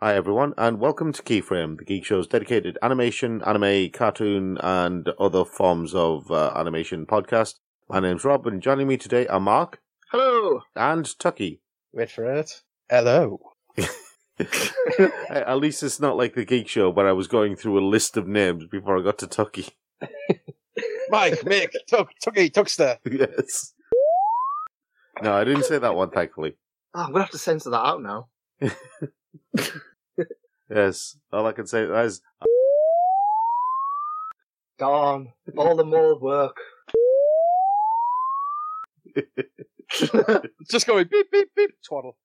Hi everyone, and welcome to Keyframe, the Geek Show's dedicated animation, anime, cartoon, and other forms of animation podcast. My name's Rob, and joining me today are Mark. Hello. And Tucky. Wait for it. Hello. At least it's not like the Geek Show where I was going through a list of names before I got to Tucky. Mike, Mick, Tucky, Tuckster. Yes. No, I didn't say that one, thankfully. Oh, I'm going to have to censor that out now. Yes, all I can say is... Darn, all the more work. Just going beep, beep, beep, twaddle.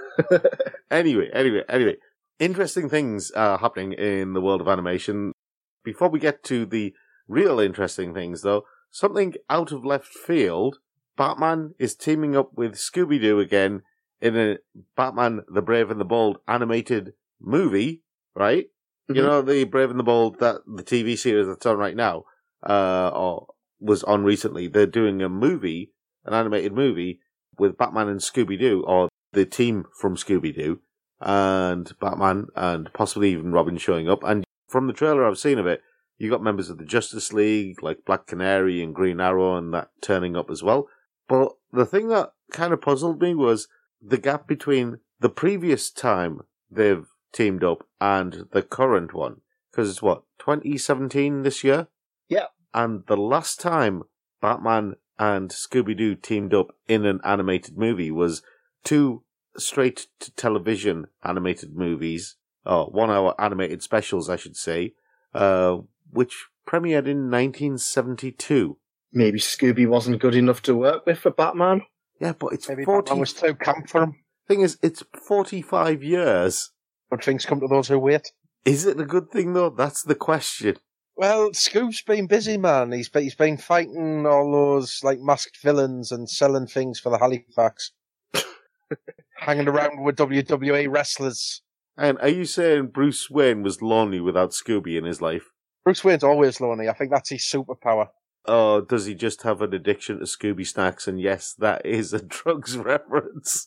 Anyway. Interesting things are happening in the world of animation. Before we get to the real interesting things, though, something out of left field, Batman is teaming up with Scooby-Doo again in a Batman the Brave and the Bold animated movie, right? Mm-hmm. You know, the Brave and the Bold, that the TV series that's on right now, or was on recently. They're doing a movie, an animated movie, with Batman and Scooby-Doo, or the team from Scooby-Doo, and Batman, and possibly even Robin showing up. And from the trailer I've seen of it, you got members of the Justice League, like Black Canary and Green Arrow, and that turning up as well. But the thing that kind of puzzled me was the gap between the previous time they've teamed up and the current one. Because it's 2017 this year? Yeah. And the last time Batman and Scooby-Doo teamed up in an animated movie was two straight-to-television animated movies, or 1 hour animated specials, I should say, which premiered in 1972. Maybe Scooby wasn't good enough to work with for Batman? Yeah, but it's Maybe 40... Batman was too camp for him. Thing is, it's 45 years. But things come to those who wait. Is it a good thing, though? That's the question. Well, Scoob's been busy, man. He's been fighting all those, masked villains and selling things for the Halifax. Hanging around with WWE wrestlers. And are you saying Bruce Wayne was lonely without Scooby in his life? Bruce Wayne's always lonely. I think that's his superpower. Or does he just have an addiction to Scooby snacks? And yes, that is a drugs reference.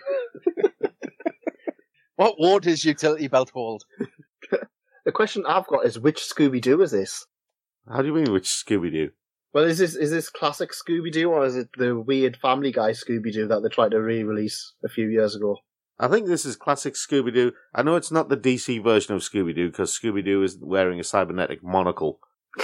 What would his utility belt hold? The question I've got is, which Scooby-Doo is this? How do you mean, which Scooby-Doo? Well, is this classic Scooby-Doo, or is it the weird Family Guy Scooby-Doo that they tried to re-release a few years ago? I think this is classic Scooby-Doo. I know it's not the DC version of Scooby-Doo, because Scooby-Doo is wearing a cybernetic monocle.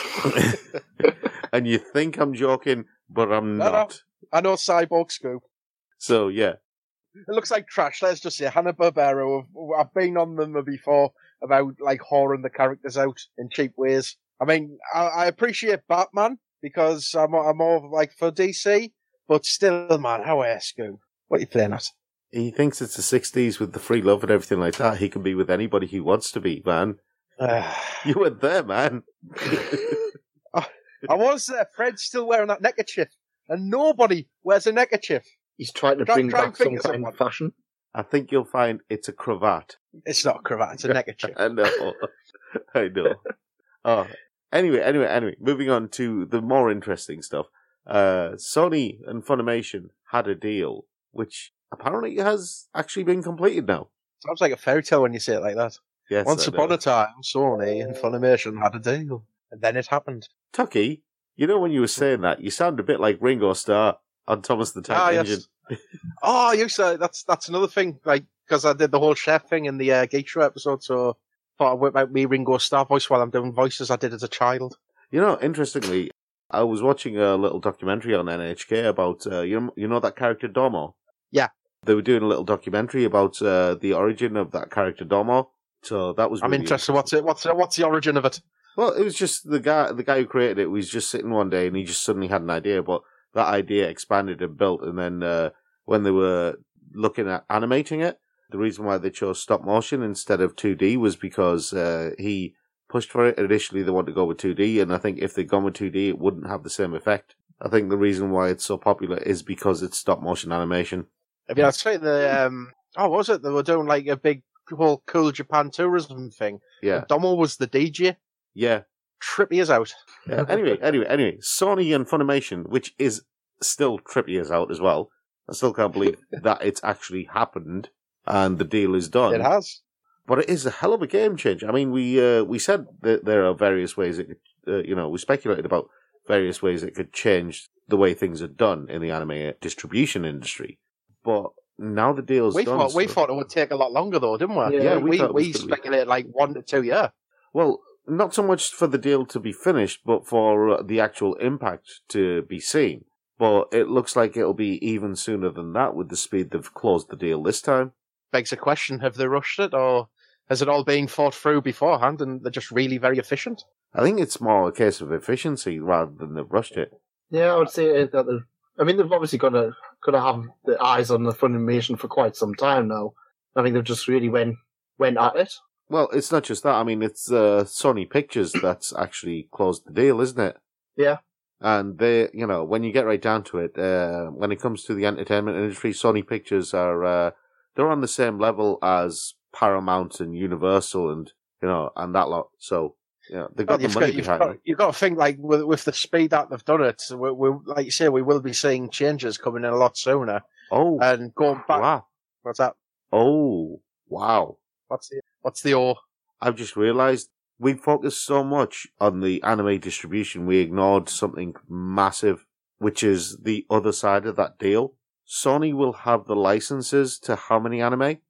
And you think I'm joking, but I'm not. I know Cyborg Scoob. So, yeah. It looks like trash. Let's just say Hanna-Barbera. I've been on them before about, whoring the characters out in cheap ways. I mean, I appreciate Batman, because I'm more, for DC, but still, man, how are Scoob? What are you playing at? He thinks it's the 60s with the free love and everything like that. He can be with anybody he wants to be, man. You weren't there, man. I was there. Fred's still wearing that neckerchief, and nobody wears a neckerchief. He's trying to bring back some kind of fashion. I think you'll find it's a cravat. It's not a cravat, it's a neckerchief. I know. Oh, anyway, moving on to the more interesting stuff. Sony and Funimation had a deal, which apparently has actually been completed now. Sounds like a fairy tale when you say it like that. Yes. Once upon a time, Sony and Funimation had a deal, and then it happened. Tucky, you know when you were saying that, you sound a bit like Ringo Starr on Thomas the Tank Engine. Yes. Oh, you said that's another thing, because I did the whole chef thing in the Geek Show episode, so thought I'd whip out me Ringo Starr voice while I'm doing voices I did as a child. You know, interestingly, I was watching a little documentary on NHK about, you know that character Domo? Yeah. They were doing a little documentary about the origin of that character Domo, so that was really I'm interested. What's the origin of it? Well, it was just the guy who created it was just sitting one day and he just suddenly had an idea, but that idea expanded and built, and then when they were looking at animating it, the reason why they chose stop motion instead of 2D was because he pushed for it. Initially, they wanted to go with 2D, and I think if they'd gone with 2D, it wouldn't have the same effect. I think the reason why it's so popular is because it's stop motion animation. I mean, I'd say what was it? They were doing a big whole Cool Japan tourism thing. Yeah. Domo was the DJ. Yeah. Trippy as out. Yeah. Anyway, Sony and Funimation, which is still trippy as out as well. I still can't believe that it's actually happened and the deal is done. It has. But it is a hell of a game change. I mean, we said that there are various ways it could, we speculated about various ways it could change the way things are done in the anime distribution industry. But now the deal's done. We thought it would take a lot longer, though, didn't we? Yeah, we speculated like 1 to 2 years. Well, not so much for the deal to be finished, but for the actual impact to be seen. But it looks like it'll be even sooner than that with the speed they've closed the deal this time. Begs a question, have they rushed it, or has it all been thought through beforehand and they're just really very efficient? I think it's more a case of efficiency rather than they've rushed it. Yeah, I would say that they've obviously got to have the eyes on the Funimation for quite some time now. I think they've just really went at it. Well, it's not just that. I mean, it's Sony Pictures that's actually closed the deal, isn't it? Yeah. And they, when you get right down to it, when it comes to the entertainment industry, Sony Pictures are, they're on the same level as Paramount and Universal and that lot. So, they've got the money behind it. You've got to think, like, with the speed that they've done it, we like you say, we will be seeing changes coming in a lot sooner. Oh. And going back. Wow. What's that? Oh, wow. What's the O? I've just realised we focused so much on the anime distribution, we ignored something massive, which is the other side of that deal. Sony will have the licenses to how many anime?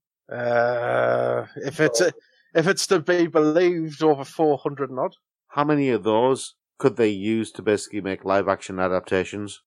If it's to be believed, over 400 and odd. How many of those could they use to basically make live action adaptations?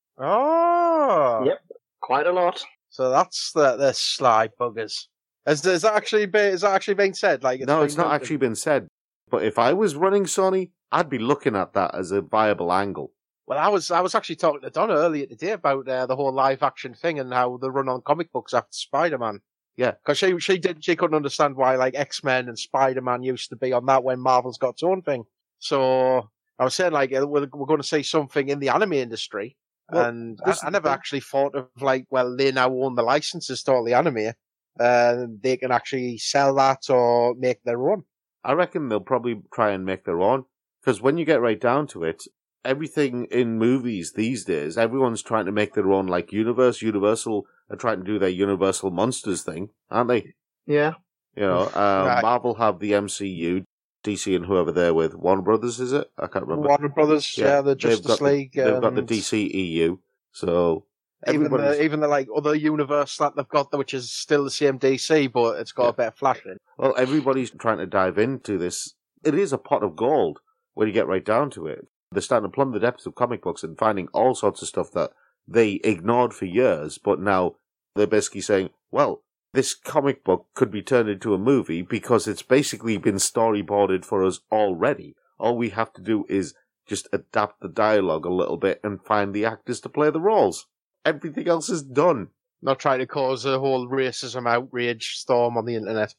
Oh, yep, quite a lot. So that's the sly buggers. Is that actually being said? Like, no, it's not actually been said. But if I was running Sony, I'd be looking at that as a viable angle. Well, I was actually talking to Donna earlier today about the whole live action thing and how they run on comic books after Spider-Man. Yeah, because she couldn't understand why like X-Men and Spider-Man used to be on that when Marvel's got its own thing. So I was saying like we're going to see something in the anime industry, well, and I never actually thought of like, well, they now own the licenses to all the anime, and they can actually sell that or make their own. I reckon they'll probably try and make their own, because when you get right down to it, everything in movies these days, everyone's trying to make their own, like Universal are trying to do their Universal Monsters thing, aren't they? Yeah. Right. Marvel have the MCU, DC and whoever they're with. Warner Brothers, is it? I can't remember. Warner Brothers, yeah, the Justice League. They've got the DCEU, so... Even the like other universe that they've got, which is still the same DC, but it's got a bit of flash in. Well, everybody's trying to dive into this. It is a pot of gold when you get right down to it. They're starting to plumb the depths of comic books and finding all sorts of stuff that they ignored for years, but now they're basically saying, well, this comic book could be turned into a movie because it's basically been storyboarded for us already. All we have to do is just adapt the dialogue a little bit and find the actors to play the roles. Everything else is done. Not trying to cause a whole racism outrage storm on the internet.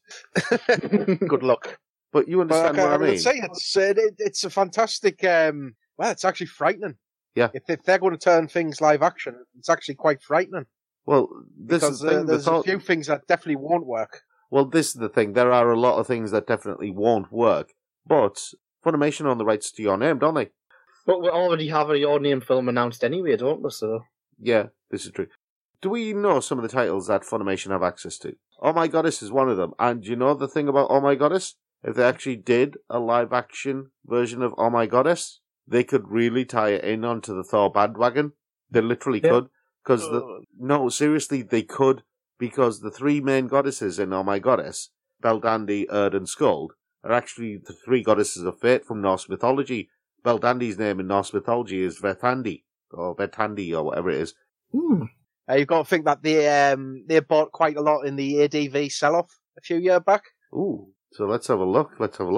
Good luck. But you understand what I mean? It's a fantastic... well, it's actually frightening. Yeah. If they're going to turn things live action, it's actually quite frightening. Well, this is the thing. There's a few things that definitely won't work. Well, this is the thing. There are a lot of things that definitely won't work. But Funimation own the rights to Your Name, don't they? But we already have a Your Name film announced anyway, don't we? So... Yeah, this is true. Do we know some of the titles that Funimation have access to? Oh My Goddess is one of them. And do you know the thing about Oh My Goddess? If they actually did a live-action version of Oh My Goddess, they could really tie it in onto the Thor bandwagon. They literally could. No, seriously, they could. Because the three main goddesses in Oh My Goddess, Belldandy, Erd, and Skuld, are actually the three goddesses of fate from Norse mythology. Belldandy's name in Norse mythology is Vethandi. Or Betandi, or whatever it is. You've got to think that they bought quite a lot in the ADV sell-off a few years back. Ooh, so let's have a look.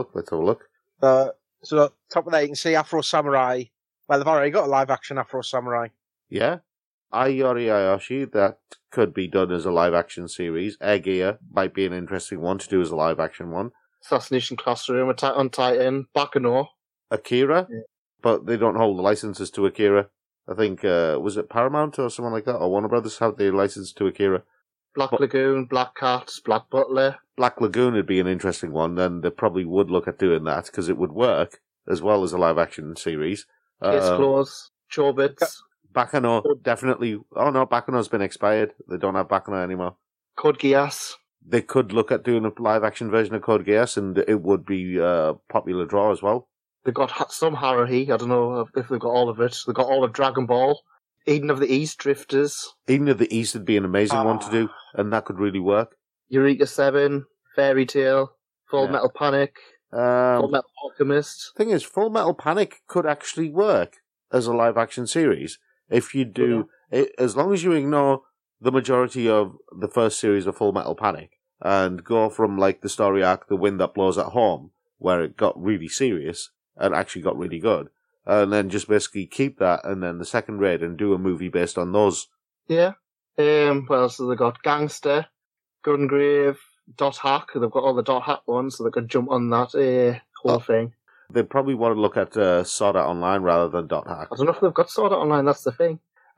So top of there, you can see Afro Samurai. Well, they've already got a live-action Afro Samurai. Yeah. Ayori Ayoshi, that could be done as a live-action series. Aegir might be an interesting one to do as a live-action one. Assassination Classroom, Attack on Titan, Baccano. Akira, but they don't hold the licenses to Akira. I think, was it Paramount or someone like that? Or Warner Brothers have the license to Akira? Lagoon, Black Cat, Black Butler. Black Lagoon would be an interesting one, and they probably would look at doing that, because it would work, as well as a live-action series. Case Close, Chobits. Baccano, definitely. Oh no, Baccano's been expired. They don't have Baccano anymore. Code Geass. they could look at doing a live action version of Code Geass, and it would be a popular draw as well. They've got some Haruhi. I don't know if they've got all of it. They've got all of Dragon Ball. Eden of the East, Drifters. Eden of the East would be an amazing one to do, and that could really work. Eureka 7, Fairy Tail, Full Metal Panic, Full Metal Alchemist. Thing is, Full Metal Panic could actually work as a live action series if you do it, as long as you ignore the majority of the first series of Full Metal Panic and go from like the story arc The Wind That Blows at Home, where it got really serious and actually got really good, and then just basically keep that and then the second raid and do a movie based on those. Yeah. What else have they got? Gangster, Gungrave, Dot Hack. They've got all the Dot Hack ones, so they could jump on that whole thing. They probably want to look at Sword Art Online rather than Dot Hack. I don't know if they've got Sword Art Online, that's the thing.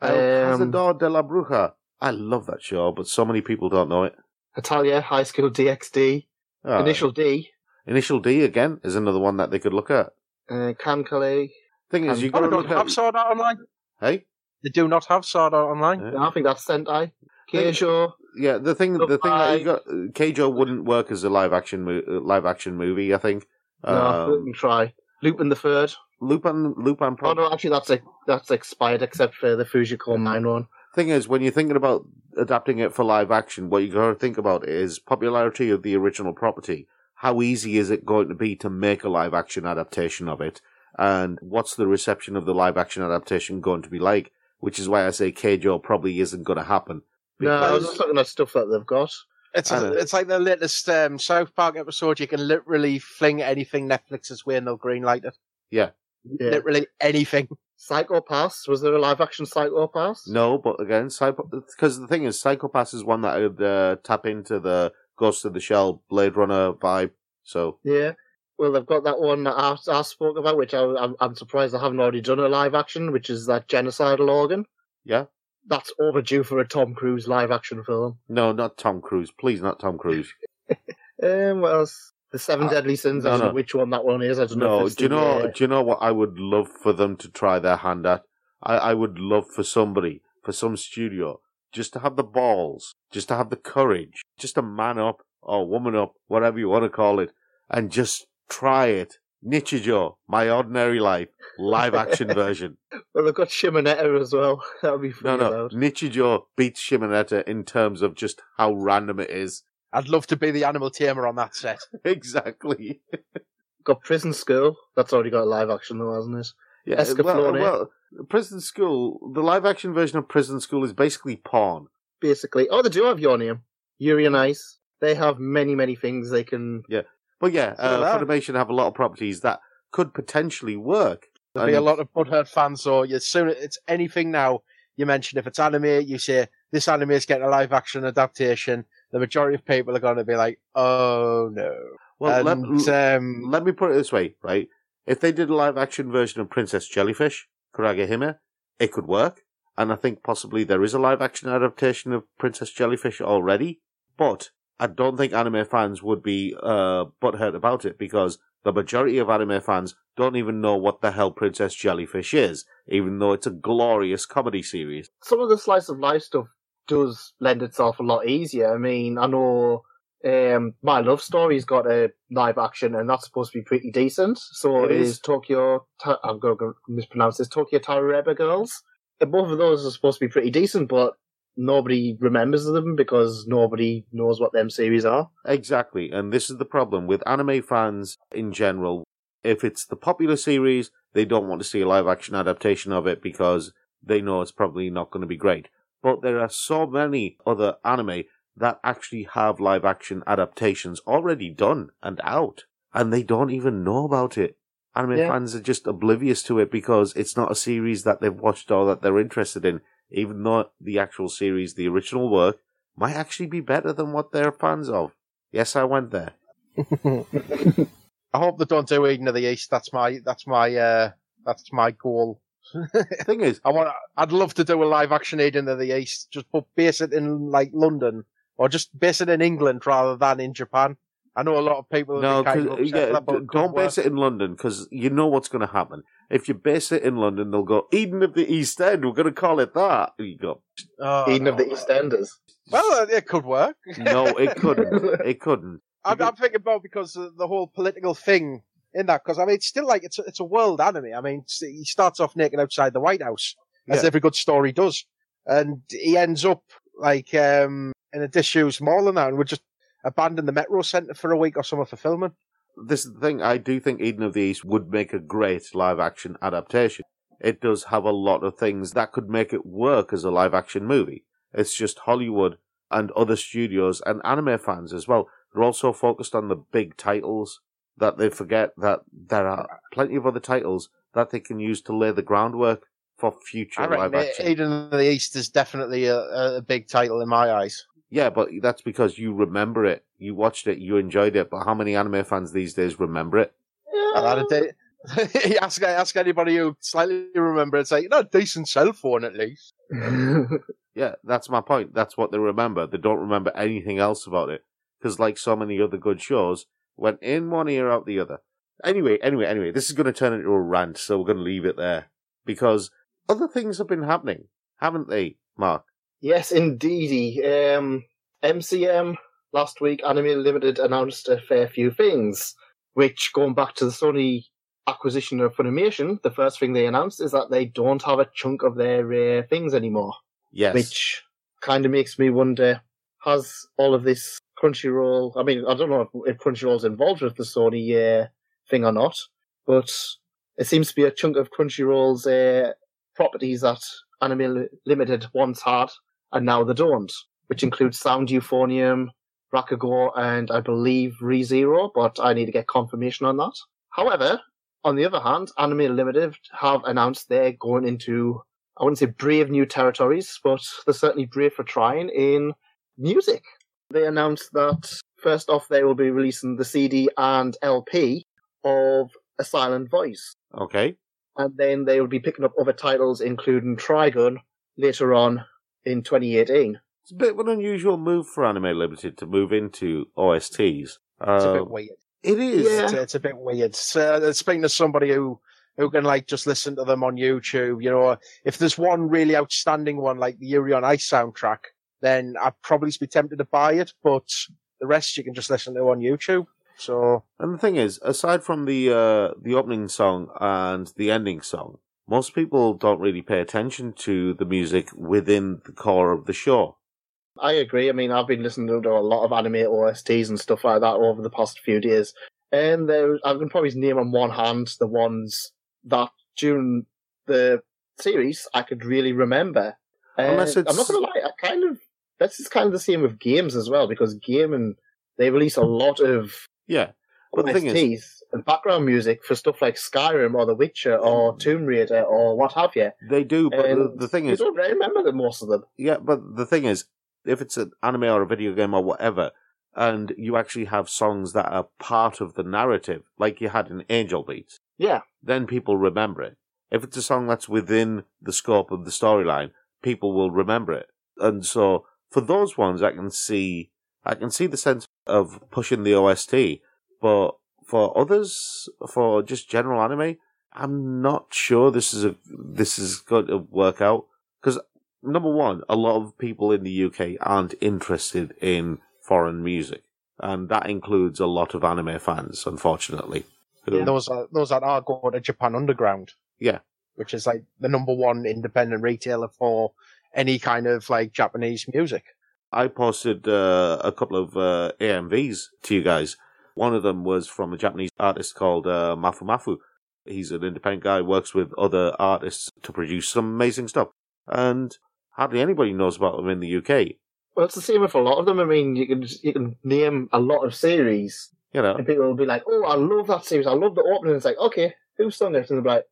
Cazador de la Bruja. I love that show, but so many people don't know it. Italia, High School DxD, Initial D. Initial D, again, is another one that they could look at. Kankale. Thing is, you got to look at... have Sword Art Online? Hey? They do not have Sword Art Online? Yeah. I think that's Sentai. Keijo. Yeah, the thing that you got... Keijo wouldn't work as a live action movie, I think. No, we can try. Lupin the Third. Lupin Oh no, actually that's expired except for the Fujiko Mine one. Thing is, when you're thinking about adapting it for live action, what you got to think about is popularity of the original property. How easy is it going to be to make a live action adaptation of it? And what's the reception of the live action adaptation going to be like? Which is why I say Keijo probably isn't going to happen. No, I was just looking at stuff that they've got. It's like the latest South Park episode. You can literally fling anything Netflix's way and they'll greenlight it. Yeah. Literally anything. Psycho Pass? Was there a live action Psycho Pass? No, but again, because the thing is, Psycho Pass is one that would tap into the Ghost of the Shell Blade Runner vibe. So yeah, well, they've got that one that I spoke about, which I'm surprised I haven't already done a live action, which is that Genocidal Organ. Yeah, that's overdue for a Tom Cruise live action film. No, not Tom Cruise. Please, not Tom Cruise. What else? The Seven Deadly Sins. I don't know which one that one is. I don't know. No, do you know what I would love for them to try their hand at? I would love for somebody, for some studio, just to have the balls, just to have the courage, just to man up or woman up, whatever you want to call it, and just try it. Nichijou, My Ordinary Life, live action version. Well, they've got Shimonetta as well. That would be fun. No. Nichijou beats Shimonetta in terms of just how random it is. I'd love to be the animal tamer on that set. Exactly. Got Prison School. That's already got a live action though, hasn't it? Yeah, well, Prison School, the live action version of Prison School is basically porn. Basically. Oh, they do have Your Name. Yuri on Ice. They have many, many things they can... Yeah. But yeah, Funimation have a lot of properties that could potentially work. There'll be a lot of butthurt fans, so as soon as it's anything now, you mention if it's anime, you say, this anime is getting a live action adaptation, the majority of people are going to be like, oh no. Well, let me put it this way, right? If they did a live action version of Princess Jellyfish, Kuragehime, it could work. And I think possibly there is a live action adaptation of Princess Jellyfish already. But I don't think anime fans would be butthurt about it, because the majority of anime fans don't even know what the hell Princess Jellyfish is, even though it's a glorious comedy series. Some of the slice of life stuff does lend itself a lot easier. I mean, I know My Love Story's got a live action, and that's supposed to be pretty decent. So is Tokyo... I'm going to mispronounce this. Tokyo Tarareba Girls. And both of those are supposed to be pretty decent, but nobody remembers them because nobody knows what them series are. Exactly, and this is the problem with anime fans in general. If it's the popular series, they don't want to see a live-action adaptation of it because they know it's probably not going to be great. But there are so many other anime that actually have live-action adaptations already done and out, and they don't even know about it. Anime fans are just oblivious to it because it's not a series that they've watched or that they're interested in, even though the actual series, the original work, might actually be better than what they're fans of. Yes, I went there. I hope they don't do Eden of the East. That's my goal. Thing is, I'd love to do a live action Eden of the East. Just base it in like London, or just base it in England rather than in Japan, I know a lot of people No, have been kind of upset with that, but don't base it in London, because you know what's going to happen. If you base it in London, they'll go, Eden of the East End, we're going to call it that. You go, Eden of the East Enders. Well, it could work. no, it couldn't. It couldn't. I'm thinking about because of the whole political thing in that, because I mean, it's still like it's a world anime. I mean, he starts off naked outside the White House, as every good story does, and he ends up like in a disused mall and that, and would just abandon the Metro Centre for a week or something for filming. This is the thing. I do think Eden of the East would make a great live-action adaptation. It does have a lot of things that could make it work as a live-action movie. It's just Hollywood and other studios and anime fans as well. They're also focused on the big titles that they forget that there are plenty of other titles that they can use to lay the groundwork for future live-action. Eden of the East is definitely a big title in my eyes. Yeah, but that's because you remember it. You watched it, you enjoyed it, but how many anime fans these days remember it? Ask anybody who slightly remember it, say, decent cell phone at least. Yeah, that's my point. That's what they remember. They don't remember anything else about it. Because like so many other good shows, went in one ear, out the other. Anyway, this is going to turn into a rant, so we're going to leave it there. Because other things have been happening, haven't they, Mark? Yes, indeedy. MCM last week, Anime Limited announced a fair few things, which, going back to the Sony acquisition of Funimation, the first thing they announced is that they don't have a chunk of their things anymore. Yes. Which kind of makes me wonder, has all of this Crunchyroll... I mean, I don't know if Crunchyroll's involved with the Sony thing or not, but it seems to be a chunk of Crunchyroll's properties that Anime Limited once had, and now they don't, which includes Sound Euphonium, Rakugo, and I believe ReZero, but I need to get confirmation on that. However, on the other hand, Anime Limited have announced they're going into, I wouldn't say brave new territories, but they're certainly brave for trying in music. They announced that, first off, they will be releasing the CD and LP of A Silent Voice. Okay. And then they will be picking up other titles, including Trigun, later on in 2018. It's a bit of an unusual move for Anime Limited to move into OSTs. It's a bit weird. It is. Yeah. It's a bit weird. Speaking to somebody who can like just listen to them on YouTube, if there's one really outstanding one like the Yuri on Ice soundtrack, then I'd probably be tempted to buy it, but the rest you can just listen to on YouTube. So, and the thing is, aside from the opening song and the ending song, most people don't really pay attention to the music within the core of the show. I agree. I mean, I've been listening to a lot of anime OSTs and stuff like that over the past few days, and I can probably name on one hand the ones that during the series I could really remember. Unless it's... I'm not going to lie, this is kind of the same with games as well, because gaming, they release a lot of but the thing is, and background music for stuff like Skyrim or The Witcher or Tomb Raider or what have you. They do, but the thing is... You don't really remember most of them. Yeah, but the thing is, if it's an anime or a video game or whatever, and you actually have songs that are part of the narrative, like you had in Angel Beats, then people remember it. If it's a song that's within the scope of the storyline, people will remember it. And so, for those ones, I can see the sense of pushing the OST, but for others, for just general anime, I'm not sure this is going to work out. Because, number one, a lot of people in the UK aren't interested in foreign music. And that includes a lot of anime fans, unfortunately. Those that are going to Japan Underground. Yeah. Which is like the number one independent retailer for any kind of like Japanese music. I posted a couple of AMVs to you guys. One of them was from a Japanese artist called Mafu Mafu. He's an independent guy, works with other artists to produce some amazing stuff. And hardly anybody knows about them in the UK. Well, it's the same with a lot of them. I mean, you can name a lot of series, and people will be like, "Oh, I love that series. I love the opening." It's like, okay, who sung it? And they'll be like,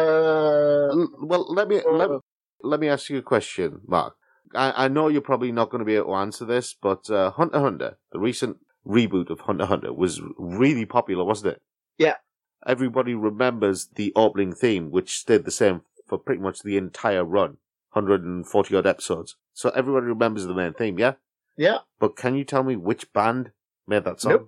Well, let me ask you a question, Mark. I know you're probably not going to be able to answer this, but Hunter x Hunter, the recent reboot of Hunter x Hunter, was really popular, wasn't it? Yeah. Everybody remembers the opening theme, which stayed the same for pretty much the entire run, 140-odd episodes. So everybody remembers the main theme, yeah? Yeah. But can you tell me which band made that song? Nope.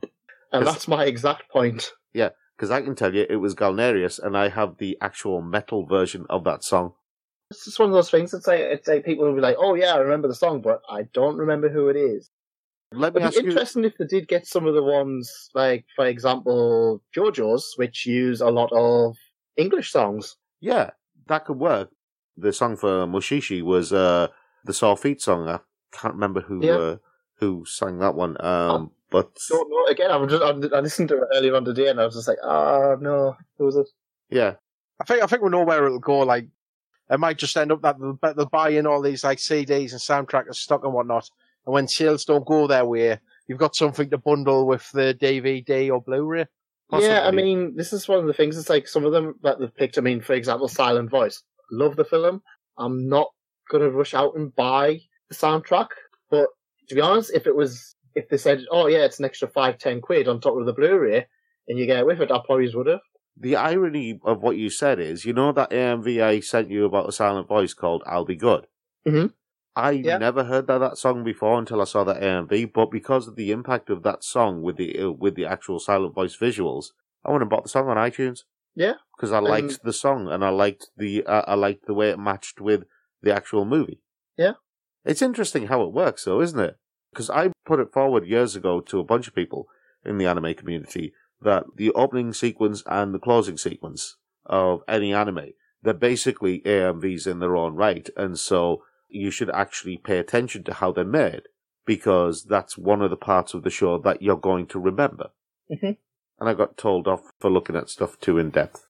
And that's my exact point. Yeah, because I can tell you it was Galnerius, and I have the actual metal version of that song. It's just one of those things. It's like people will be like, "Oh yeah, I remember the song, but I don't remember who it is." Let me It'd ask be interesting if they did get some of the ones, like for example, JoJo's, which use a lot of English songs. Yeah, that could work. The song for Mushishi was the Sore Feet song. I can't remember who sang that one. But don't know. Again, I listened to it earlier on today, and I was just like, "Oh no, who was it?" Yeah, I think we know where it'll go. Like, it might just end up that they'll buy in all these like CDs and soundtrack and stock and whatnot, and when sales don't go their way, you've got something to bundle with the DVD or Blu-ray. Possibly. Yeah, I mean, this is one of the things. It's like some of them that they've picked. I mean, for example, Silent Voice. Love the film. I'm not gonna rush out and buy the soundtrack, but to be honest, if they said, "Oh yeah, it's an extra £5-10 on top of the Blu-ray," and you get it with it, I probably would have. The irony of what you said is, you know that AMV I sent you about a Silent Voice called "I'll Be Good." Mm-hmm. I never heard that song before until I saw that AMV, but because of the impact of that song with the actual Silent Voice visuals, I went and bought the song on iTunes. Yeah, because I liked the song and I liked the way it matched with the actual movie. Yeah, it's interesting how it works, though, isn't it? Because I put it forward years ago to a bunch of people in the anime community that the opening sequence and the closing sequence of any anime, they're basically AMVs in their own right, and so you should actually pay attention to how they're made, because that's one of the parts of the show that you're going to remember. Mm-hmm. And I got told off for looking at stuff too in depth.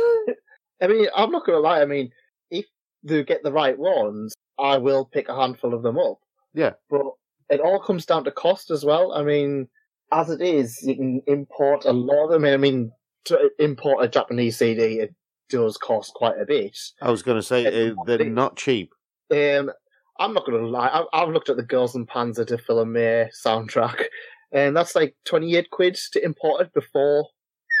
I mean, I'm not going to lie. I mean, if they get the right ones, I will pick a handful of them up. Yeah. But it all comes down to cost as well. I mean, as it is, you can import a lot of them. I mean, to import a Japanese CD, it does cost quite a bit. I was going to say, they're not cheap. I'm not going to lie. I've looked at the Girls and Panzer to Film soundtrack, and that's like £28 to import it before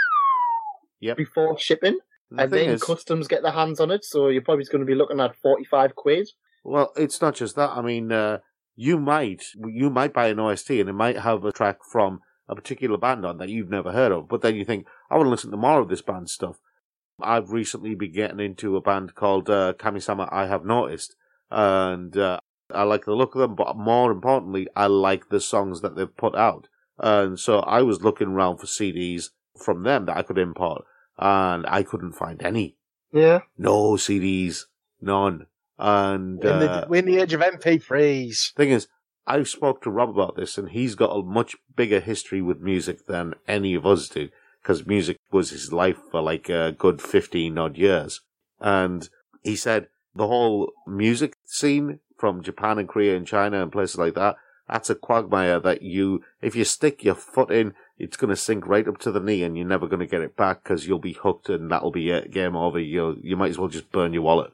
shipping. And then customs get their hands on it, so you're probably going to be looking at £45. Well, it's not just that. I mean, you might buy an OST and it might have a track from a particular band on that you've never heard of, but then you think, I want to listen to more of this band's stuff. I've recently been getting into a band called Kamisama I Have Noticed, and I like the look of them, but more importantly, I like the songs that they've put out. And so I was looking around for CDs from them that I could import, and I couldn't find any. Yeah. No CDs. None. And we're in the age of MP3s. Thing is, I spoke to Rob about this, and he's got a much bigger history with music than any of us do, because music was his life for like a good 15-odd years. And he said the whole music scene from Japan and Korea and China and places like that, that's a quagmire that if you stick your foot in, it's going to sink right up to the knee and you're never going to get it back because you'll be hooked and that'll be it, game over. You might as well just burn your wallet.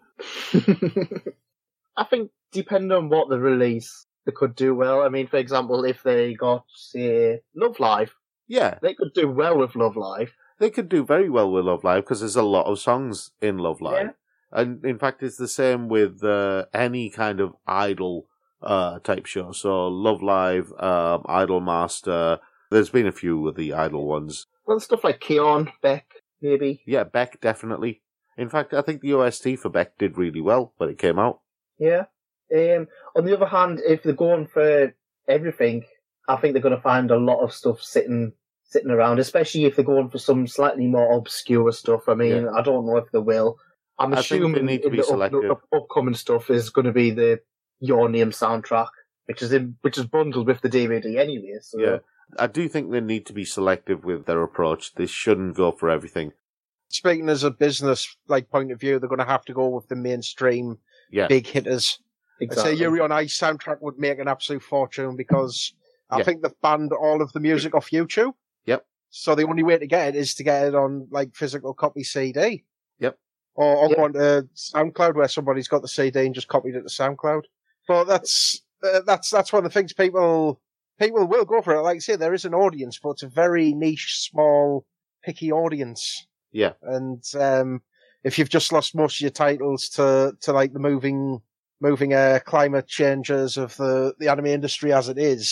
I think depending on what the release, they could do well. I mean, for example, if they got, say, Love Live. Yeah. They could do well with Love Live. They could do very well with Love Live because there's a lot of songs in Love Live. Yeah. And in fact, it's the same with any kind of idol type show. So Love Live, Idol Master. There's been a few of the idol ones. Well, stuff like Keon, Beck, maybe. Yeah, Beck, definitely. In fact, I think the OST for Beck did really well when it came out. Yeah. On the other hand, if they're going for everything, I think they're going to find a lot of stuff sitting around, especially if they're going for some slightly more obscure stuff. I mean, I don't know if they will. I'm assuming they need to be selective. Upcoming stuff is going to be the Your Name soundtrack, which is bundled with the DVD anyway. So. Yeah, I do think they need to be selective with their approach. They shouldn't go for everything. Speaking as a business point of view, they're going to have to go with the mainstream big hitters. Exactly. I'd say Yuri on Ice soundtrack would make an absolute fortune because I think they've banned all of the music off YouTube. Yep. So the only way to get it is to get it on like physical copy CD. Yep. Or go on to SoundCloud where somebody's got the CD and just copied it to SoundCloud. But that's one of the things people will go for it. Like I say, there is an audience, but it's a very niche, small, picky audience. Yeah. And if you've just lost most of your titles to like the moving climate changes of the anime industry as it is,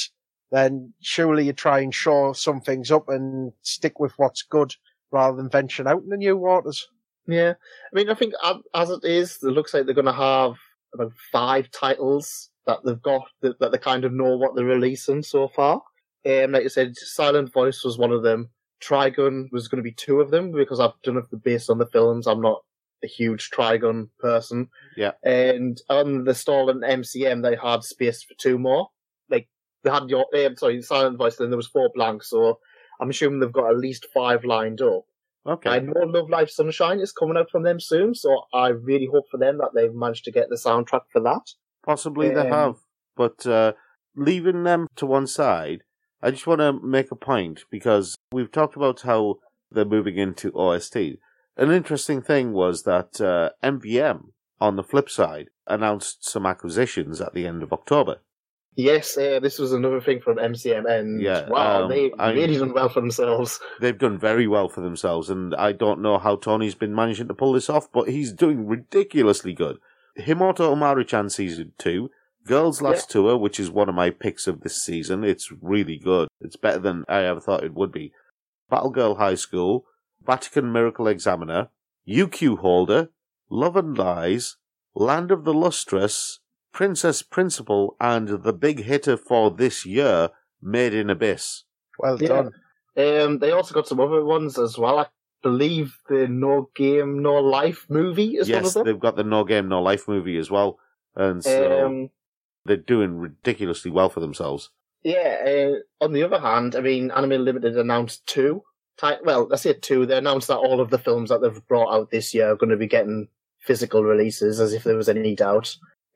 then surely you try and shore some things up and stick with what's good rather than venturing out in the new waters. Yeah. I mean, I think as it is, it looks like they're going to have about 5 titles that they've got that they kind of know what they're releasing so far. Like you said, Silent Voice was one of them. Trigun was going to be 2 of them because I don't know if based on the films. I'm not a huge Trigun person. Yeah. And on the stall and MCM, they had space for 2 more. Like they had Silent Voice, then there was 4 blanks. So I'm assuming they've got at least 5 lined up. Okay. I know Love Live Sunshine is coming out from them soon, so I really hope for them that they've managed to get the soundtrack for that. Possibly they have, but leaving them to one side, I just want to make a point, because we've talked about how they're moving into OST. An interesting thing was that MVM, on the flip side, announced some acquisitions at the end of October. Yes, this was another thing from MCM, and wow, they've really done well for themselves. They've done very well for themselves, and I don't know how Tony's been managing to pull this off, but he's doing ridiculously good. Himoto Umaru-chan Season 2, Girls Last Tour, which is one of my picks of this season. It's really good. It's better than I ever thought it would be. Battle Girl High School, Vatican Miracle Examiner, UQ Holder, Love and Lies, Land of the Lustrous, Princess Principal, and the big hitter for this year, Made in Abyss. Well done. They also got some other ones as well. I believe the No Game, No Life movie is one of them. Yes, they've got the No Game, No Life movie as well. And so they're doing ridiculously well for themselves. Yeah, on the other hand, I mean, Anime Limited announced 2. Well, I say 2. They announced that all of the films that they've brought out this year are going to be getting physical releases, as if there was any doubt.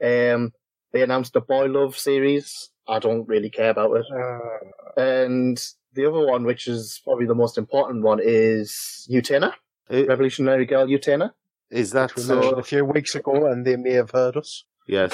They announced the Boy Love series. I don't really care about it. And the other one, which is probably the most important one, is Utena. Revolutionary Girl Utena. Is that we mentioned a few weeks ago, and they may have heard us. Yes.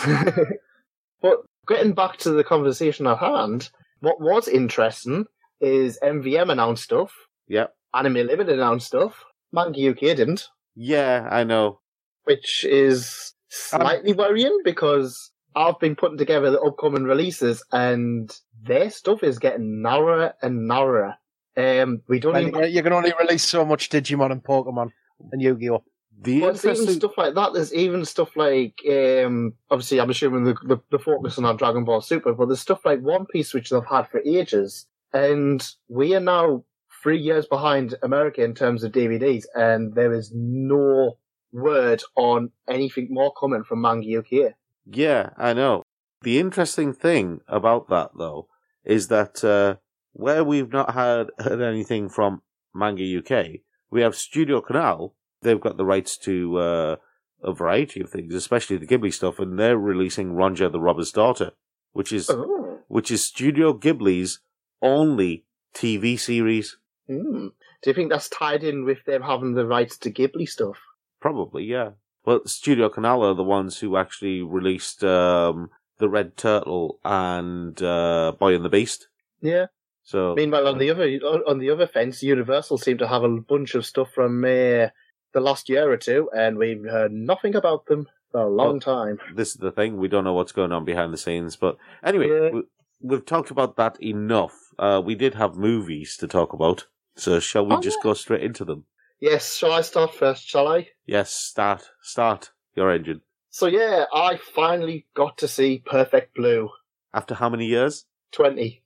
But getting back to the conversation at hand, what was interesting is MVM announced stuff. Yep. Anime Limited announced stuff. Manga UK didn't. Yeah, I know. Which is slightly worrying, because I've been putting together the upcoming releases, and their stuff is getting narrower and narrower. We don't you can only release so much Digimon and Pokemon and Yu-Gi-Oh! There's even stuff like that. There's even stuff like, obviously I'm assuming the focus on Dragon Ball Super, but there's stuff like One Piece, which they've had for ages. And we are now 3 years behind America in terms of DVDs, and there is no word on anything more coming from Manga UK. Yeah, I know. The interesting thing about that, though, is that where we've not heard anything from Manga UK, we have Studio Canal. They've got the rights to a variety of things, especially the Ghibli stuff, and they're releasing Ronja the Robber's Daughter, which is Studio Ghibli's only TV series. Do you think that's tied in with them having the rights to Ghibli stuff? Probably, yeah. But Studio Canal are the ones who actually released The Red Turtle and Boy and the Beast. Yeah. So meanwhile, on the other fence, Universal seem to have a bunch of stuff from the last year or two, and we've heard nothing about them for a long time. This is the thing. We don't know what's going on behind the scenes. But anyway, we've talked about that enough. We did have movies to talk about. So shall we just go straight into them? Yes. Shall I start first, shall I? Yes, start your engine. So yeah, I finally got to see Perfect Blue. After how many years? 20.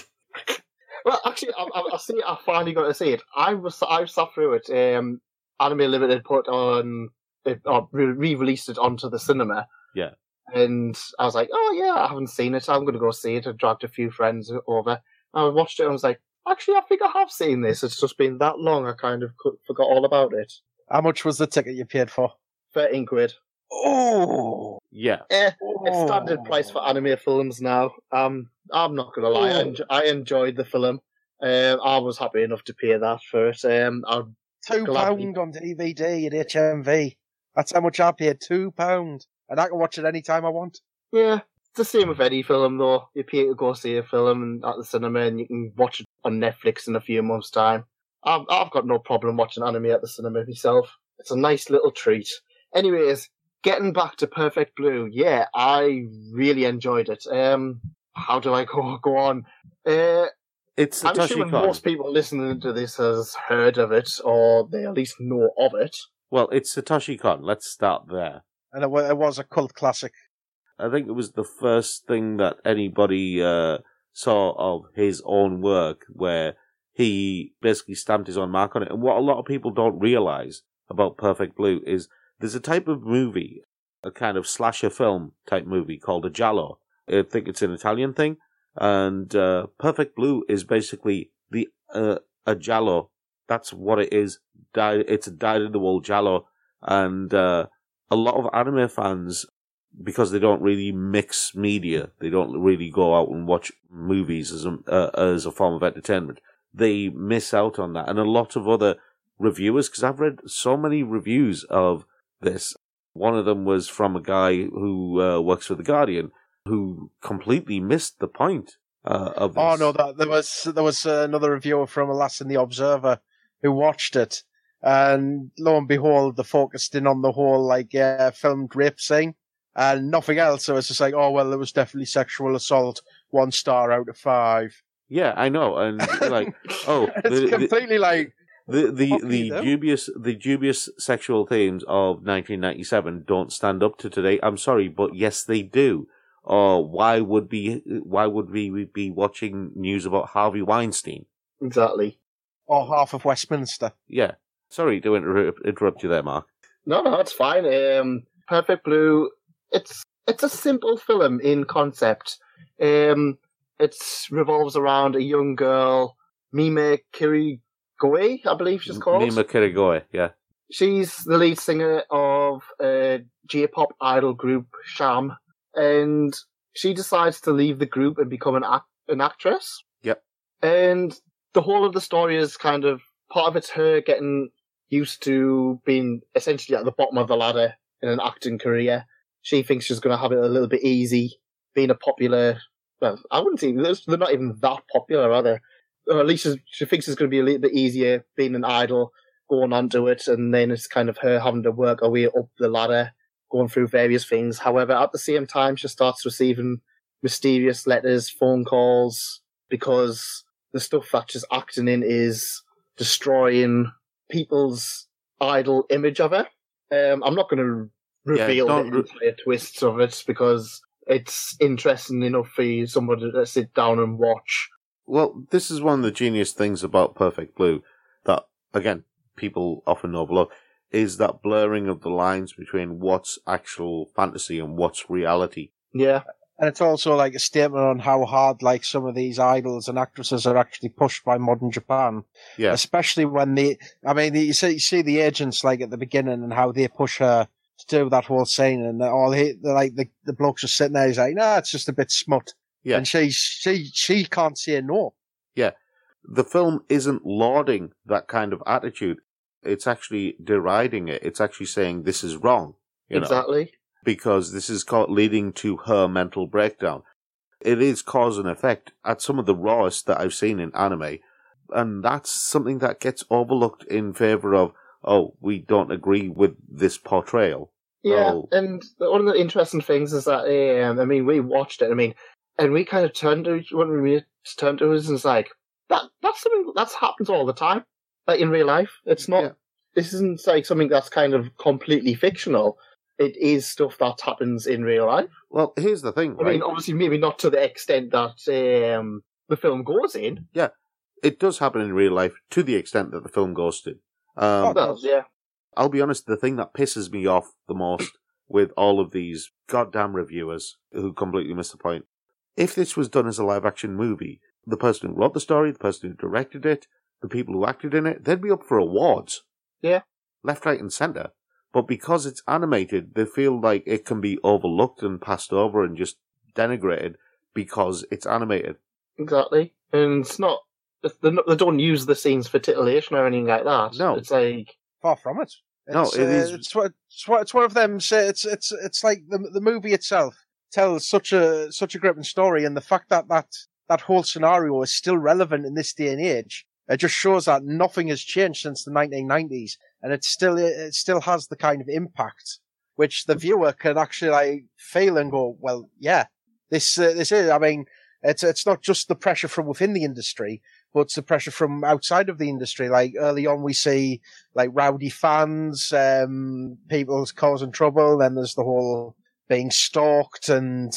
Well, actually, I finally got to see it. I sat through it. Anime Limited put on, re-released it onto the cinema. Yeah. And I was like, oh yeah, I haven't seen it. I'm going to go see it. I dragged a few friends over. I watched it and I was like, actually, I think I have seen this. It's just been that long, I kind of forgot all about it. How much was the ticket you paid for? 13 quid. Oh! Yeah. It's standard price for anime films now. I'm not going to lie. I enjoyed the film. I was happy enough to pay that for it. £2 on DVD at HMV. That's how much I paid, £2. And I can watch it any time I want. Yeah, it's the same with any film, though. You pay to go see a film at the cinema and you can watch it on Netflix in a few months' time. I've got no problem watching anime at the cinema myself. It's a nice little treat. Anyways, getting back to Perfect Blue, yeah, I really enjoyed it. How do I go on? It's I'm Satoshi assuming Kon. most people listening to this has heard of it, or they at least know of it. Well, it's Satoshi Kon. Let's start there. And it was a cult classic. I think it was the first thing that anybody saw of his own work where he basically stamped his own mark on it. And what a lot of people don't realize about Perfect Blue is there's a type of movie, a kind of slasher film type movie called a giallo. I think it's an Italian thing. And Perfect Blue is basically a giallo. That's what it is. It's a dyed-in-the-wool giallo. And a lot of anime fans, because they don't really mix media, they don't really go out and watch movies as a form of entertainment, they miss out on that. And a lot of other reviewers, because I've read so many reviews of this. One of them was from a guy who works for The Guardian, who completely missed the point of this. Oh no, there was another reviewer from a lass in The Observer who watched it, and lo and behold, they focused in on the whole filmed rape scene and nothing else. So it's just like, oh well, there was definitely sexual assault. 1 star out of 5. Yeah, I know, and like, oh, it's completely like. The dubious sexual themes of 1997 don't stand up to today. I'm sorry, but yes, they do. Or why would we be watching news about Harvey Weinstein? Exactly. Or half of Westminster. Yeah. Sorry to interrupt you there, Mark. No, it's fine. Perfect Blue. It's a simple film in concept. It revolves around a young girl, Mime Kirigoe, I believe she's called. Mime Kirigoe, yeah. She's the lead singer of a J-pop idol group, Sham, and she decides to leave the group and become an actress. Yep. And the whole of the story is kind of, part of it's her getting used to being essentially at the bottom of the ladder in an acting career. She thinks she's going to have it a little bit easy, being a popular, well, I wouldn't say, they're not even that popular, are they? Or at least she thinks it's going to be a little bit easier being an idol, going on to it, and then it's kind of her having to work her way up the ladder, going through various things. However, at the same time, she starts receiving mysterious letters, phone calls, because the stuff that she's acting in is destroying people's idol image of her. I'm not going to reveal the entire twists of it because it's interesting enough for somebody to sit down and watch. Well, this is one of the genius things about Perfect Blue that, again, people often overlook, is that blurring of the lines between what's actual fantasy and what's reality. Yeah. And it's also like a statement on how hard like some of these idols and actresses are actually pushed by modern Japan. Yeah. Especially when you see the agents like at the beginning and how they push her to do that whole scene, and the blokes are sitting there, he's like, nah, it's just a bit smut. Yeah. And she can't say no. Yeah. The film isn't lauding that kind of attitude. It's actually deriding it. It's actually saying this is wrong. Exactly. Because this is leading to her mental breakdown. It is cause and effect at some of the rawest that I've seen in anime. And that's something that gets overlooked in favour of, oh, we don't agree with this portrayal. Yeah, and one of the interesting things is that, we watched it, and we kind of turned to us and it's like, that's something that happens all the time, like in real life. It's not, This isn't like something that's kind of completely fictional. It is stuff that happens in real life. Well, here's the thing, right? Obviously, maybe not to the extent that the film goes in. Yeah, it does happen in real life to the extent that the film goes to. Yeah. I'll be honest, the thing that pisses me off the most with all of these goddamn reviewers who completely miss the point, if this was done as a live-action movie, the person who wrote the story, the person who directed it, the people who acted in it, they'd be up for awards. Yeah. Left, right, and centre. But because it's animated, they feel like it can be overlooked and passed over and just denigrated because it's animated. Exactly. And it's not, they don't use the scenes for titillation or anything like that. No. It's like... Far from it. It is. It's one of them. It's like the movie itself tells such a gripping story, and the fact that whole scenario is still relevant in this day and age, it just shows that nothing has changed since the 1990s, and it still has the kind of impact which the viewer can actually like feel and go, well, yeah, this is. It's not just the pressure from within the industry, but it's the pressure from outside of the industry. Like early on, we see like rowdy fans, people causing trouble. Then there's the whole being stalked, and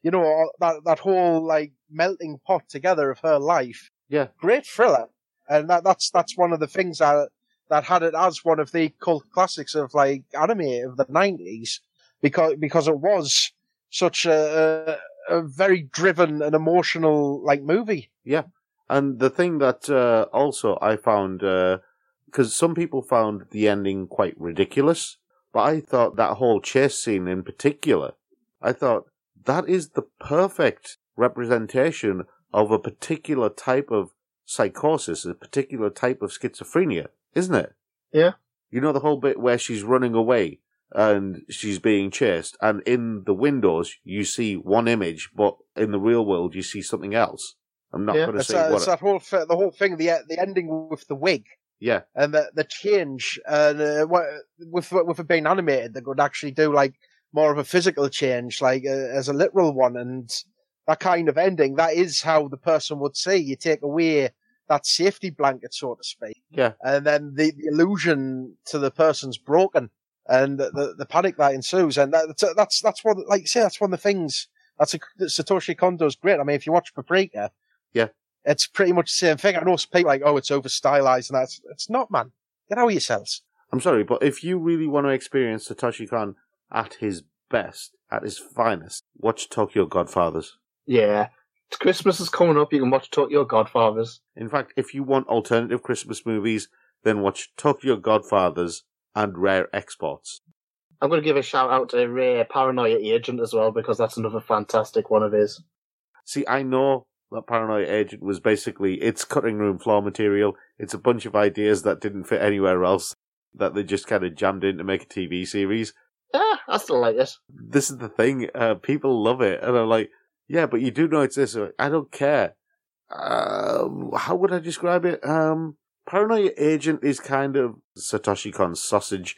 that whole like melting pot together of her life. Yeah, great thriller, and that's one of the things that had it as one of the cult classics of like anime of the 90s, because it was such a very driven and emotional like movie. Yeah. And the thing that also I found, because some people found the ending quite ridiculous, but I thought that whole chase scene in particular, I thought that is the perfect representation of a particular type of psychosis, a particular type of schizophrenia, isn't it? Yeah. You know the whole bit where she's running away and she's being chased, and in the windows you see one image, but in the real world you see something else. I'm not going to say what. It's the whole thing, the ending with the wig. Yeah, and the change, and with it being animated, they could actually do like more of a physical change, like as a literal one, and that kind of ending. That is how the person would see. You take away that safety blanket, so to speak. Yeah, and then the illusion to the person's broken, and the panic that ensues, and that's one, like you say, that's one of the things that Satoshi Kondo's great. I mean, if you watch Paprika, yeah, it's pretty much the same thing. I know people are like, oh, it's over stylized, and it's not, man. Get out of yourselves. I'm sorry, but if you really want to experience Satoshi Kon at his best, at his finest, watch Tokyo Godfathers. Yeah. Christmas is coming up, you can watch Tokyo Godfathers. In fact, if you want alternative Christmas movies, then watch Tokyo Godfathers and Rare Exports. I'm going to give a shout out to Rare Paranoia Agent as well, because that's another fantastic one of his. See, I know that Paranoia Agent was basically, it's cutting room floor material. It's a bunch of ideas that didn't fit anywhere else, that they just kind of jammed in to make a TV series. Yeah, I still like it. This is the thing, people love it, and I'm like, yeah, but you do know it's this. I don't care. How would I describe it? Paranoia Agent is kind of Satoshi Kon's sausage.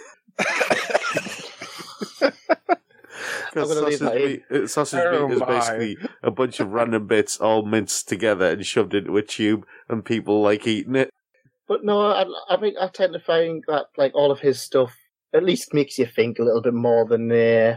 Because sausage meat is basically a bunch of random bits all minced together and shoved into a tube, and people like eating it. But no, I think I tend to find that like all of his stuff at least makes you think a little bit more than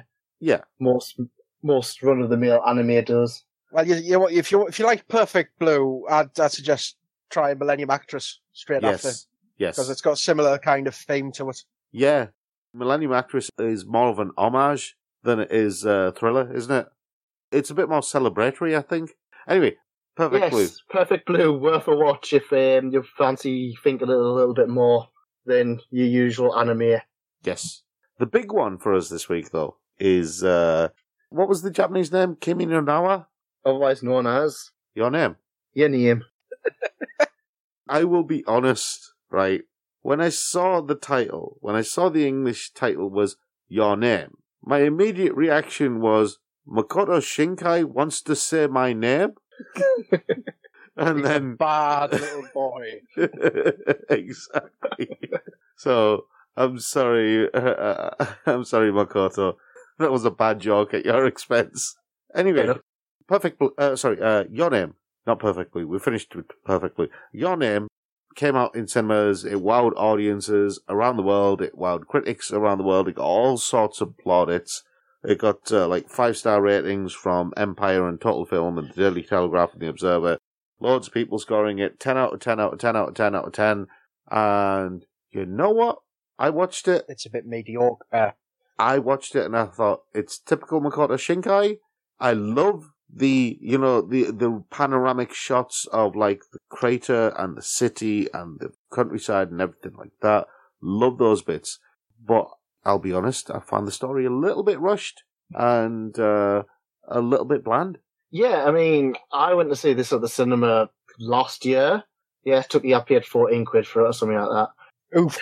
most run of the mill anime does. Well, if you like Perfect Blue, I'd suggest try Millennium Actress straight after. Yes, because it's got a similar kind of theme to it. Yeah, Millennium Actress is more of an homage than it is thriller, isn't it? It's a bit more celebratory, I think. Anyway, Perfect Blue. Perfect Blue, worth a watch if you fancy thinking a little bit more than your usual anime. Yes. The big one for us this week, though, is, what was the Japanese name? Kimi no Nawa? Otherwise known as... Your name? Your name. I will be honest, right? When I saw the title, when I saw the English title was Your Name, my immediate reaction was, Makoto Shinkai wants to say my name? And He's then... a bad little boy. Exactly. So, I'm sorry. I'm sorry, Makoto. That was a bad joke at your expense. Anyway, Your Name. Not Perfectly. We finished with Perfectly. Your Name came out in cinemas. It wowed audiences around the world. It wowed critics around the world. It got all sorts of plaudits. It got 5-star ratings from Empire and Total Film and the Daily Telegraph and the Observer. Loads of people scoring it 10 out of 10 out of 10 out of 10 out of 10. And you know what? I watched it. It's a bit mediocre. I watched it and I thought, it's typical Makoto Shinkai. I love the panoramic shots of like the crater and the city and the countryside and everything like that. Love those bits. But I'll be honest, I found the story a little bit rushed and a little bit bland. Yeah, I mean, I went to see this at the cinema last year. Yeah, I paid 14 quid for it or something like that. Oof.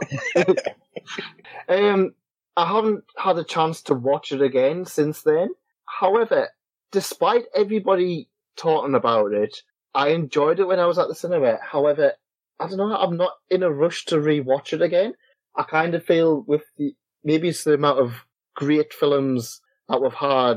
I haven't had a chance to watch it again since then. However, despite everybody talking about it, I enjoyed it when I was at the cinema. However, I don't know, I'm not in a rush to rewatch it again. I kind of feel maybe it's the amount of great films that we've had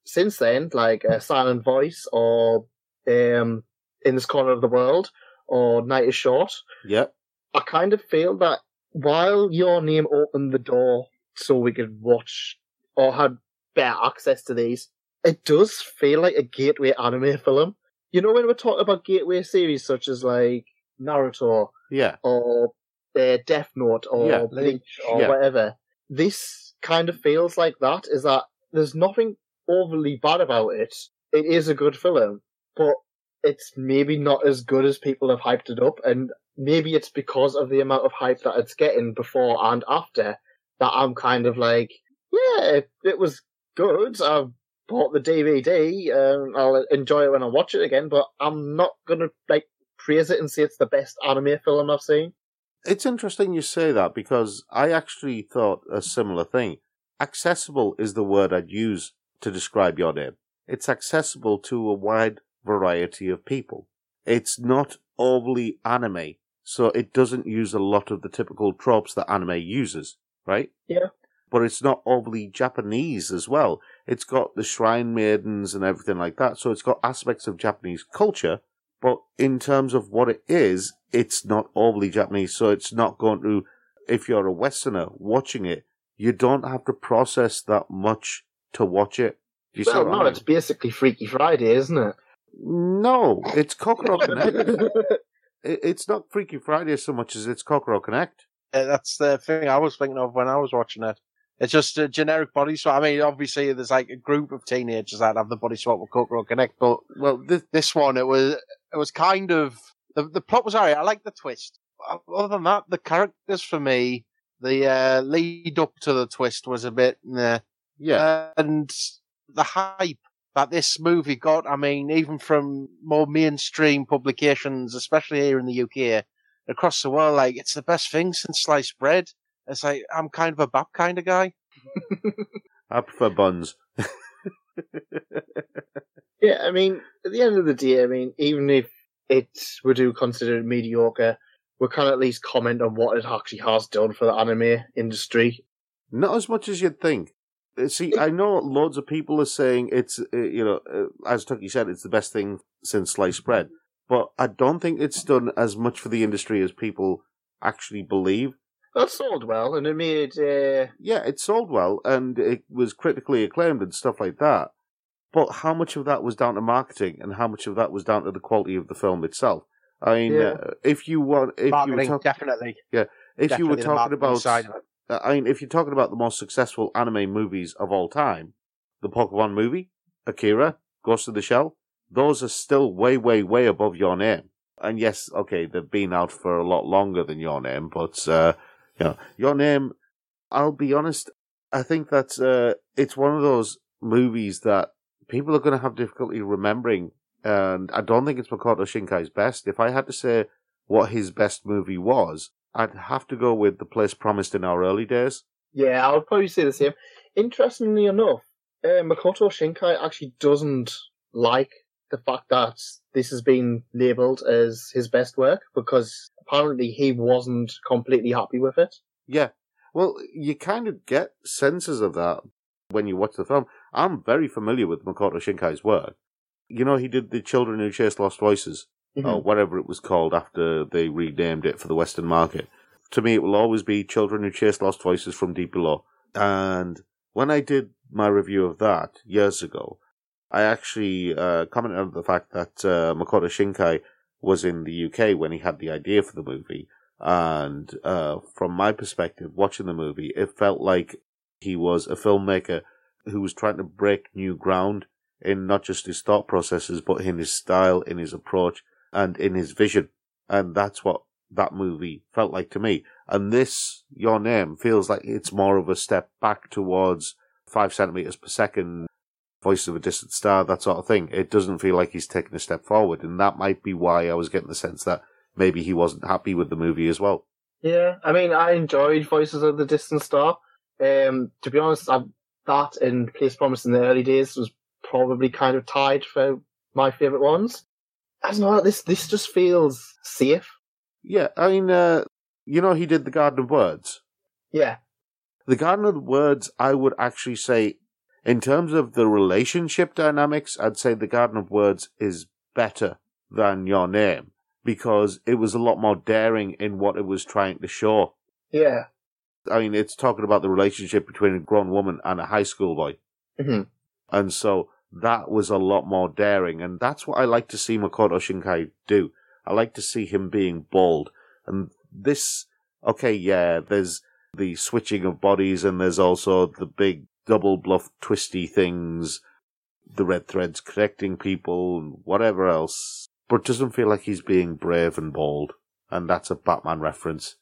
since then, like Silent Voice or In This Corner of the World or Night is Short, Yep. I kind of feel that while Your Name opened the door so we could watch or had better access to these, it does feel like a gateway anime film. You know, when we're talking about gateway series such as like Naruto Yeah. or Death Note or Bleach or whatever, this kind of feels like that, is that there's nothing overly bad about it. It is a good film, but it's maybe not as good as people have hyped it up, and maybe it's because of the amount of hype that it's getting before and after that I'm kind of like, yeah, it was good. I bought the DVD. I'll enjoy it when I watch it again, but I'm not gonna like praise it and say it's the best anime film I've seen. It's interesting you say that, because I actually thought a similar thing. Accessible is the word I'd use to describe Your Name. It's accessible to a wide variety of people. It's not overly anime, so it doesn't use a lot of the typical tropes that anime uses, right? Yeah. But it's not overly Japanese as well. It's got the shrine maidens and everything like that, so it's got aspects of Japanese culture, but in terms of what it is, it's not overly Japanese, so it's not going to, if you're a Westerner watching it, you don't have to process that much to watch it. Do you see what I mean? It's basically Freaky Friday, isn't it? No, it's Kokoro Connect. It's not Freaky Friday so much as it's Kokoro Connect. That's the thing I was thinking of when I was watching it. It's just a generic body swap. I mean, obviously, there's like a group of teenagers that have the body swap with Kokoro Connect, but this one, it was kind of the plot was alright. I like the twist. Other than that, the characters for me, the lead up to the twist was a bit, and the hype that this movie got. I mean, even from more mainstream publications, especially here in the UK, across the world, like it's the best thing since sliced bread. It's like, I'm kind of a Bap kind of guy. I prefer buns. Yeah, I mean, at the end of the day, I mean, even if we do consider it mediocre, we can at least comment on what it actually has done for the anime industry. Not as much as you'd think. See, I know loads of people are saying it's, as Tucky said, it's the best thing since sliced bread. But I don't think it's done as much for the industry as people actually believe. That sold well, and it made... Yeah, it sold well, and it was critically acclaimed and stuff like that. But how much of that was down to marketing, and how much of that was down to the quality of the film itself? I mean, if you were definitely. Yeah, if you were talking about... Side of it. I mean, if you're talking about the most successful anime movies of all time, the Pokemon movie, Akira, Ghost of the Shell, those are still way, way, way above Your Name. And yes, okay, they've been out for a lot longer than Your Name, but, Your Name, I'll be honest, I think that it's one of those movies that people are going to have difficulty remembering, and I don't think it's Makoto Shinkai's best. If I had to say what his best movie was, I'd have to go with The Place Promised in Our Early Days. Yeah, I would probably say the same. Interestingly enough, Makoto Shinkai actually doesn't like the fact that this has been labelled as his best work, because apparently he wasn't completely happy with it. Yeah. Well, you kind of get senses of that when you watch the film. I'm very familiar with Makoto Shinkai's work. You know, he did The Children Who Chase Lost Voices, or whatever it was called after they renamed it for the Western market. To me, it will always be Children Who Chase Lost Voices from Deep Below. And when I did my review of that years ago, I actually commented on the fact that Makoto Shinkai was in the UK when he had the idea for the movie. And from my perspective, watching the movie, it felt like he was a filmmaker who was trying to break new ground in not just his thought processes, but in his style, in his approach, and in his vision. And that's what that movie felt like to me. And this, Your Name, feels like it's more of a step back towards 5 centimeters per second, Voice of a Distant Star, that sort of thing. It doesn't feel like he's taken a step forward, and that might be why I was getting the sense that maybe he wasn't happy with the movie as well. Yeah, I mean, I enjoyed Voices of the Distant Star. To be honest, that and Place Promised in the Early Days was probably kind of tied for my favourite ones. I don't know, this just feels safe. Yeah, I mean, he did The Garden of Words. Yeah. The Garden of Words, I would actually say, In terms of the relationship dynamics, I'd say The Garden of Words is better than Your Name, because it was a lot more daring in what it was trying to show. Yeah. I mean, it's talking about the relationship between a grown woman and a high school boy. Mm-hmm. And so that was a lot more daring, and that's what I like to see Makoto Shinkai do. I like to see him being bold. And this, okay, yeah, there's the switching of bodies, and there's also the big double bluff twisty things, the red threads connecting people, and whatever else. But it doesn't feel like he's being brave and bold. And that's a Batman reference.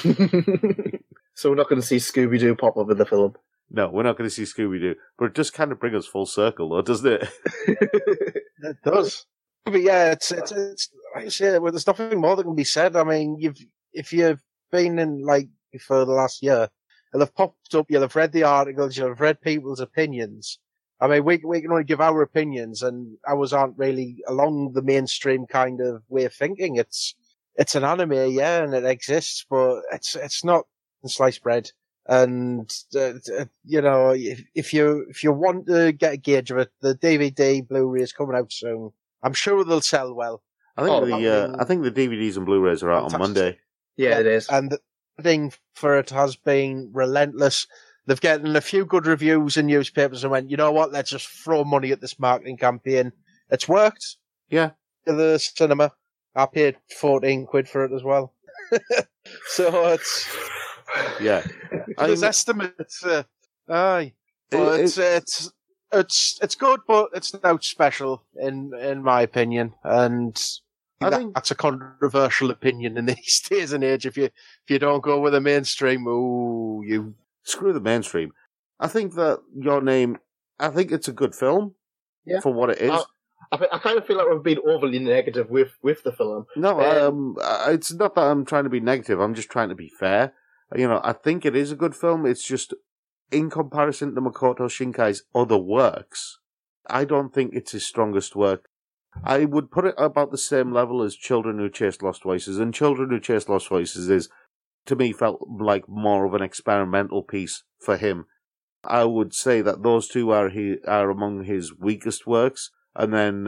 So we're not going to see Scooby-Doo pop up in the film? No, we're not going to see Scooby-Doo. But it does kind of bring us full circle, though, doesn't it? It does. But yeah, it's like I say, well, there's nothing more that can be said. I mean, if you've been in, like, for the last year, you'll have popped up, you'll have read the articles, you'll have read people's opinions. I mean, we can only give our opinions, and ours aren't really along the mainstream kind of way of thinking. It's an anime, yeah, and it exists, but it's not sliced bread. And you know, if you want to get a gauge of it, the DVD Blu-ray is coming out soon. I'm sure they'll sell well. I think the DVDs and Blu-rays are out on Monday. Yeah, it is. And the thing for it has been relentless. They've gotten a few good reviews in newspapers and went, you know what, let's just throw money at this marketing campaign. It's worked. Yeah. To the cinema. I paid 14 quid for it as well. So it's... Yeah. There's estimates. Aye. But it's good, but it's not special in my opinion. And I think that's a controversial opinion in these days and age. If you don't go with the mainstream, you screw the mainstream. I think that Your Name, I think it's a good film for what it is. I kind of feel like we've been overly negative with the film. No, it's not that I'm trying to be negative. I'm just trying to be fair. You know, I think it is a good film. It's just, in comparison to Makoto Shinkai's other works, I don't think it's his strongest work. I would put it about the same level as Children Who Chase Lost Voices, and Children Who Chase Lost Voices is, to me, felt like more of an experimental piece for him. I would say that those two are among his weakest works, and then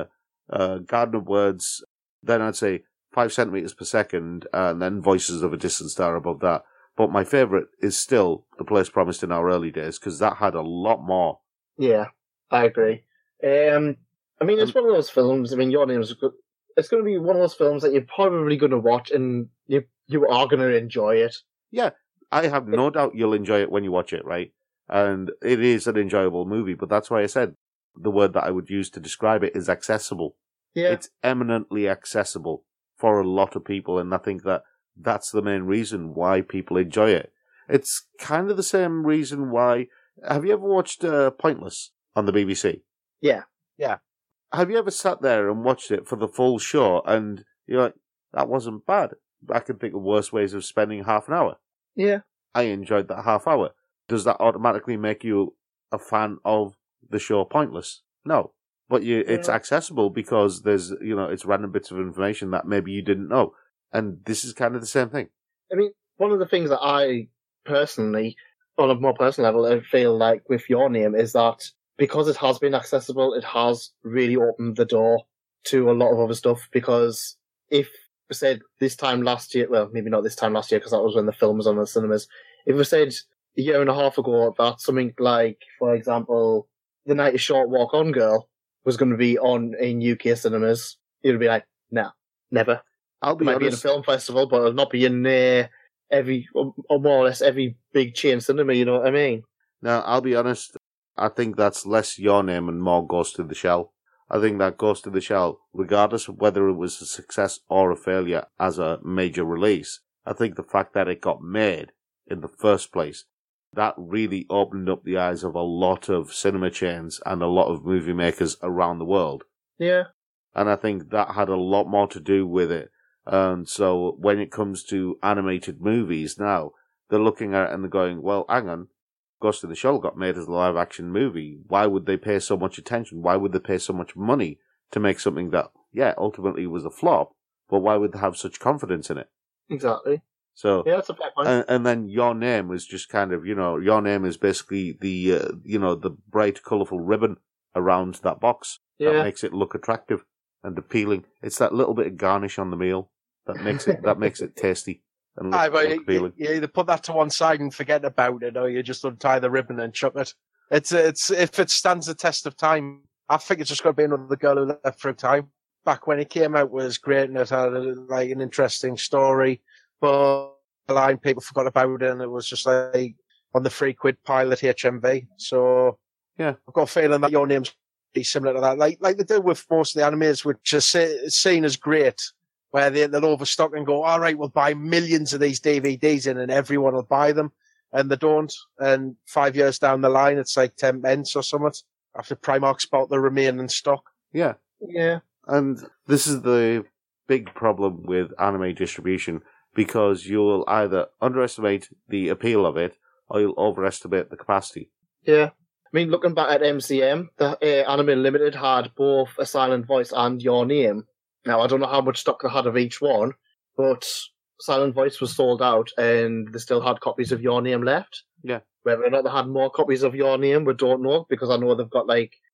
Garden of Words, then I'd say 5 centimeters per second, and then Voices of a Distant Star above that. But my favourite is still The Place Promised in Our Early Days, because that had a lot more. Yeah, I agree. I mean, it's one of those films, I mean, Your Name is good. It's going to be one of those films that you're probably going to watch, and you are going to enjoy it. Yeah, I have no doubt you'll enjoy it when you watch it, right? And it is an enjoyable movie, but that's why I said the word that I would use to describe it is accessible. Yeah. It's eminently accessible for a lot of people, and I think that's the main reason why people enjoy it. It's kind of the same reason why... Have you ever watched Pointless on the BBC? Yeah. Yeah. Have you ever sat there and watched it for the full show and you're like, that wasn't bad? I can think of worse ways of spending half an hour. Yeah. I enjoyed that half hour. Does that automatically make you a fan of the show Pointless? No. But it's accessible because there's, it's random bits of information that maybe you didn't know. And this is kind of the same thing. I mean, one of the things that I personally, on a more personal level, I feel like with Your Name is that because it has been accessible, it has really opened the door to a lot of other stuff. Because if we said this time last year, well, maybe not this time last year because that was when the film was on the cinemas. If we said a year and a half ago that something like, for example, The Night is Short, Walk On Girl was going to be on in UK cinemas, you'd be like, nah, never. It might be in a film festival, but it'll not be in every, or more or less every big chain cinema, you know what I mean? Now, I'll be honest, I think that's less Your Name and more Ghost in the Shell. I think that Ghost in the Shell, regardless of whether it was a success or a failure as a major release, I think the fact that it got made in the first place, that really opened up the eyes of a lot of cinema chains and a lot of movie makers around the world. Yeah. And I think that had a lot more to do with it. And so when it comes to animated movies now, they're looking at it and they're going, well, hang on, Ghost in the Shell got made as a live-action movie. Why would they pay so much attention? Why would they pay so much money to make something that, ultimately was a flop, but why would they have such confidence in it? Exactly. So yeah, that's a fair point. and then Your Name is just kind of, Your Name is basically the the bright, colourful ribbon around that box that makes it look attractive and appealing. It's that little bit of garnish on the meal that makes it tasty and look appealing. You either put that to one side and forget about it, or you just untie the ribbon and chuck it. It's if it stands the test of time, I think it's just got to be Another Girl Who Left Through Time. Back when it came out, was great and it had an interesting story, but a line people forgot about it, and it was just like on the £3 pilot HMV. So yeah, I've got a feeling that Your Name's be similar to that, like they do with most of the animes, which are seen as great, where they'll overstock and go, all right, we'll buy millions of these DVDs in, and everyone will buy them, and they don't. And 5 years down the line, it's like 10 pence or something after Primark's bought the remaining stock. Yeah. And this is the big problem with anime distribution, because you'll either underestimate the appeal of it or you'll overestimate the capacity. Yeah. I mean, looking back at MCM, the Anime Limited had both A Silent Voice and Your Name. Now, I don't know how much stock they had of each one, but Silent Voice was sold out and they still had copies of Your Name left. Yeah. Whether or not they had more copies of Your Name, we don't know, because I know they've got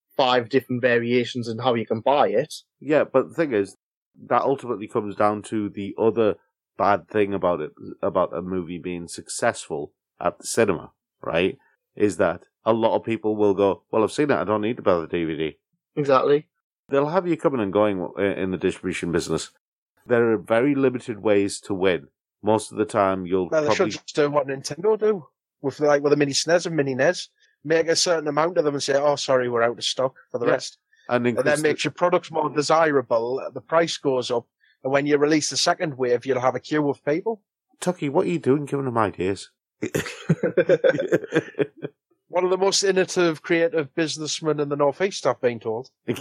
5 different variations in how you can buy it. Yeah, but the thing is, that ultimately comes down to the other bad thing about it, about a movie being successful at the cinema, right? Is that a lot of people will go, well, I've seen it, I don't need to buy the DVD. Exactly. They'll have you coming and going in the distribution business. There are very limited ways to win. Most of the time, you'll they should just do what Nintendo do with the mini SNES and mini NES. Make a certain amount of them and say, oh, sorry, we're out of stock for the rest. And then makes your products more desirable. The price goes up. And when you release the second wave, you'll have a queue of people. Tucky, what are you doing giving them ideas? One of the most innovative, creative businessmen in the Northeast, I've been told. Is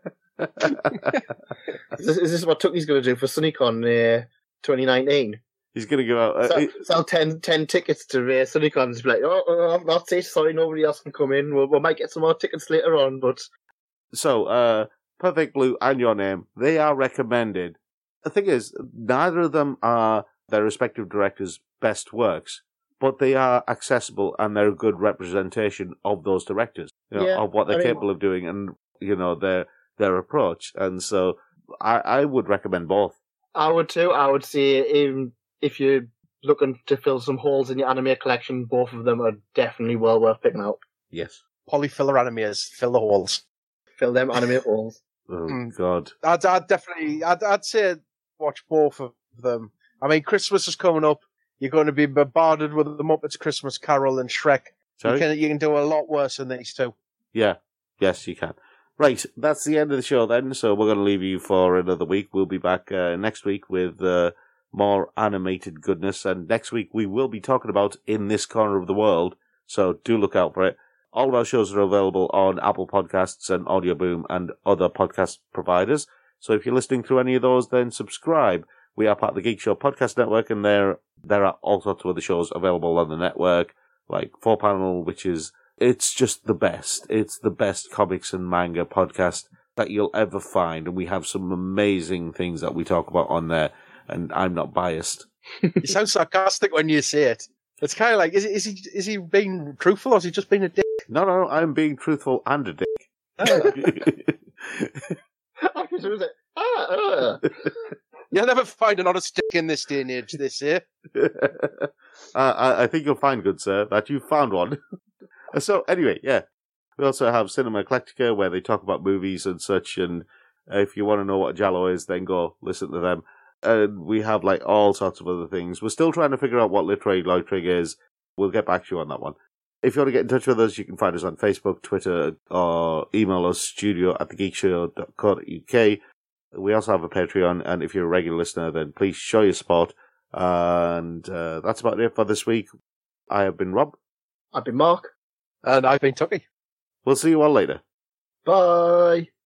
this what Tucky's going to do for SunnyCon 2019? He's going to go out. Sell 10 tickets to SunnyCon and be like, oh, that's it, sorry, nobody else can come in. We might get some more tickets later on, but... So, Perfect Blue and Your Name, they are recommended. The thing is, neither of them are their respective directors' best works, but they are accessible and they're a good representation of those directors, of what they're capable of doing and, their approach. And so I would recommend both. I would too. I would say if you're looking to fill some holes in your anime collection, both of them are definitely well worth picking out. Yes. Polyfiller animes, fill the holes. Fill them anime holes. Oh, God. I'd say watch both of them. I mean, Christmas is coming up. You're going to be bombarded with the Muppets Christmas Carol and Shrek. Sorry? You can do a lot worse than these two. Yeah. Yes, you can. Right, that's the end of the show then, so we're going to leave you for another week. We'll be back next week with more animated goodness, and next week we will be talking about In This Corner of the World, so do look out for it. All of our shows are available on Apple Podcasts and Audio Boom and other podcast providers, so if you're listening through any of those, then subscribe. We are part of the Geek Show Podcast Network, and there are all sorts of other shows available on the network, like 4Panel, which is... It's just the best. It's the best comics and manga podcast that you'll ever find. And we have some amazing things that we talk about on there. And I'm not biased. You sound sarcastic when you say it. It's kind of like, is he being truthful or is he just being a dick? No, I'm being truthful and a dick. You'll never find an honest dick in this day and age this year. I think you'll find, good sir, that you've found one. So, anyway, yeah. We also have Cinema Eclectica, where they talk about movies and such, and if you want to know what Giallo is, then go listen to them. And we have, all sorts of other things. We're still trying to figure out what literary loitering is. We'll get back to you on that one. If you want to get in touch with us, you can find us on Facebook, Twitter, or email us, studio@thegeekshow.co.uk. We also have a Patreon, and if you're a regular listener, then please show your support. And that's about it for this week. I have been Rob. I've been Mark. And I've been Tucky. We'll see you all later. Bye.